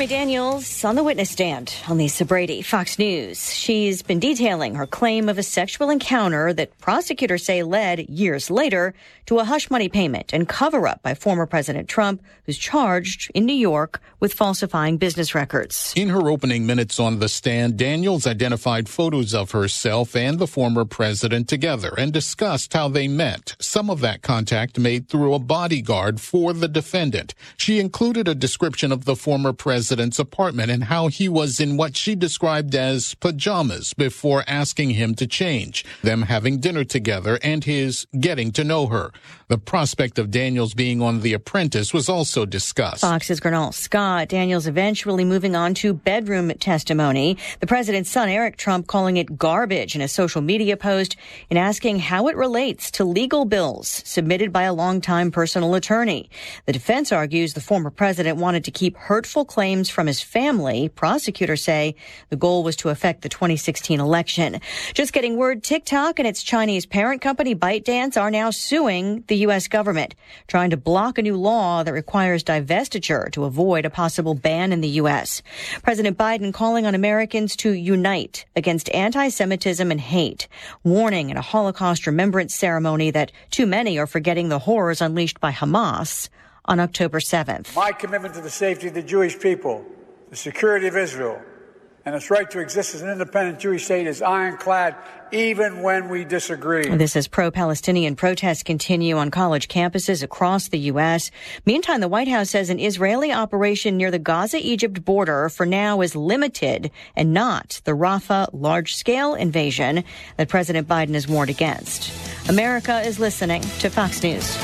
Stormy Daniels on the witness stand on Lisa Brady, Fox News. She's been detailing her claim of a sexual encounter that prosecutors say led years later to a hush money payment and cover-up by former President Trump, who's charged in New York with falsifying business records. In her opening minutes on the stand, Daniels identified photos of herself and the former president together and discussed how they met. Some of that contact made through a bodyguard for the defendant. She included a description of the former president's apartment and how he was in what she described as pajamas before asking him to change, them having dinner together, and his getting to know her. The prospect of Daniels being on The Apprentice was also discussed. Fox's Gernal Scott. Daniels eventually moving on to bedroom testimony. The president's son, Eric Trump, calling it garbage in a social media post and asking how it relates to legal bills submitted by a longtime personal attorney. The defense argues the former president wanted to keep hurtful claims from his family. Prosecutors say the goal was to affect the 2016 election. Just getting word, TikTok and its Chinese parent company ByteDance are now suing the U.S. government, trying to block a new law that requires divestiture to avoid a possible ban in the U.S. President Biden calling on Americans to unite against anti-Semitism and hate, warning in a Holocaust remembrance ceremony that too many are forgetting the horrors unleashed by Hamas on October 7th. My commitment to the safety of the Jewish people, the security of Israel, and its right to exist as an independent Jewish state is ironclad, even when we disagree. This as pro-Palestinian protests continue on college campuses across the U.S. Meantime, the White House says an Israeli operation near the Gaza-Egypt border for now is limited and not the Rafah large-scale invasion that President Biden has warned against. America is listening to Fox News.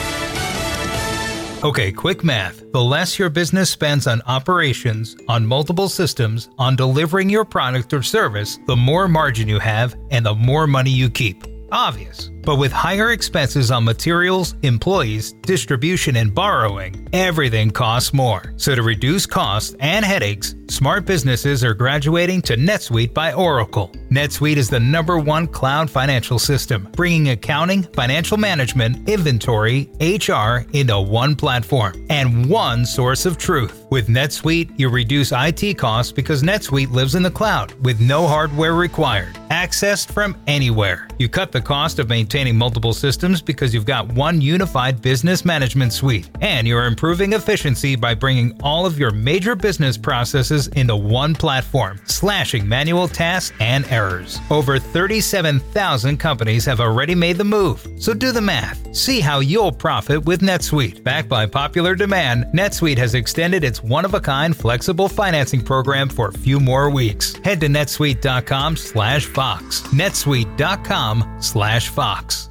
Okay, quick math. The less your business spends on operations, on multiple systems, on delivering your product or service, the more margin you have and the more money you keep. Obvious. But with higher expenses on materials, employees, distribution, and borrowing, everything costs more. So to reduce costs and headaches, smart businesses are graduating to NetSuite by Oracle. NetSuite is the #1 cloud financial system, bringing accounting, financial management, inventory, HR into one platform and one source of truth. With NetSuite, you reduce IT costs because NetSuite lives in the cloud with no hardware required, accessed from anywhere. You cut the cost of maintaining multiple systems because you've got one unified business management suite, and you're improving efficiency by bringing all of your major business processes into one platform, slashing manual tasks and errors. Over 37,000 companies have already made the move, so do the math. See how you'll profit with NetSuite. Backed by popular demand, NetSuite has extended its one-of-a-kind flexible financing program for a few more weeks. Head to netsuite.com/Fox. netsuite.com/Fox.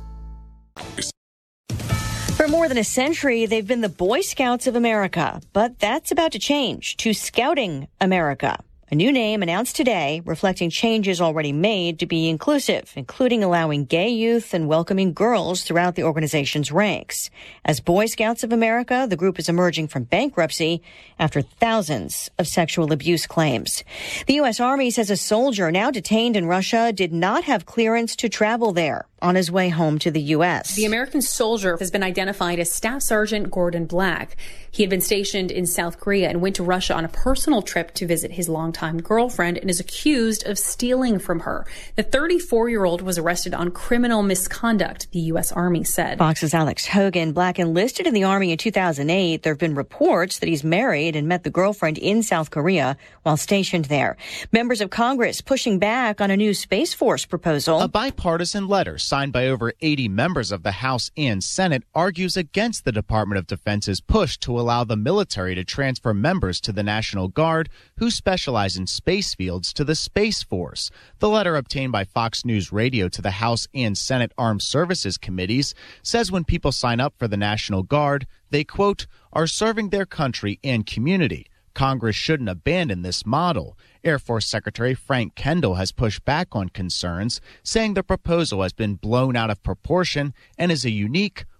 For more than a century, they've been the Boy Scouts of America, but that's about to change to Scouting America. A new name announced today reflecting changes already made to be inclusive, including allowing gay youth and welcoming girls throughout the organization's ranks. As Boy Scouts of America, the group is emerging from bankruptcy after thousands of sexual abuse claims. The U.S. Army says a soldier now detained in Russia did not have clearance to travel there on his way home to the U.S. The American soldier has been identified as Staff Sergeant Gordon Black. He had been stationed in South Korea and went to Russia on a personal trip to visit his longtime girlfriend and is accused of stealing from her. The 34-year-old was arrested on criminal misconduct, the U.S. Army said. Fox's Alex Hogan. Black enlisted in the Army in 2008. There have been reports that he's married and met the girlfriend in South Korea while stationed there. Members of Congress pushing back on a new Space Force proposal. A bipartisan letter signed by over 80 members of the House and Senate argues against the Department of Defense's push to allow the military to transfer members to the National Guard who specialize in space fields to the Space Force. The letter obtained by Fox News Radio to the House and Senate Armed Services Committees says when people sign up for the National Guard, they, quote, are serving their country and community. Congress shouldn't abandon this model. Air Force Secretary Frank Kendall has pushed back on concerns, saying the proposal has been blown out of proportion and is a unique,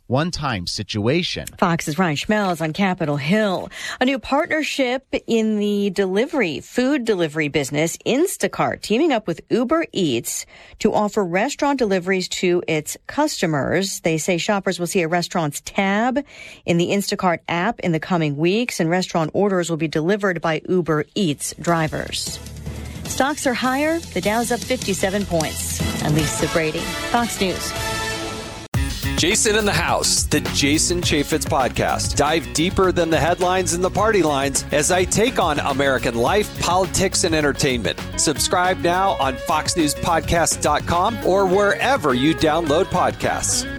one-time situation. Fox's Ryan Schmelz on Capitol Hill. A new partnership in the food delivery business, Instacart, teaming up with Uber Eats to offer restaurant deliveries to its customers. They say shoppers will see a restaurant's tab in the Instacart app in the coming weeks, and restaurant orders will be delivered by Uber Eats drivers. Stocks are higher. The Dow's up 57 points. I'm Lisa Brady, Fox News. Jason in the House, the Jason Chaffetz podcast. Dive deeper than the headlines and the party lines as I take on American life, politics, and entertainment. Subscribe now on FoxNewsPodcast.com or wherever you download podcasts.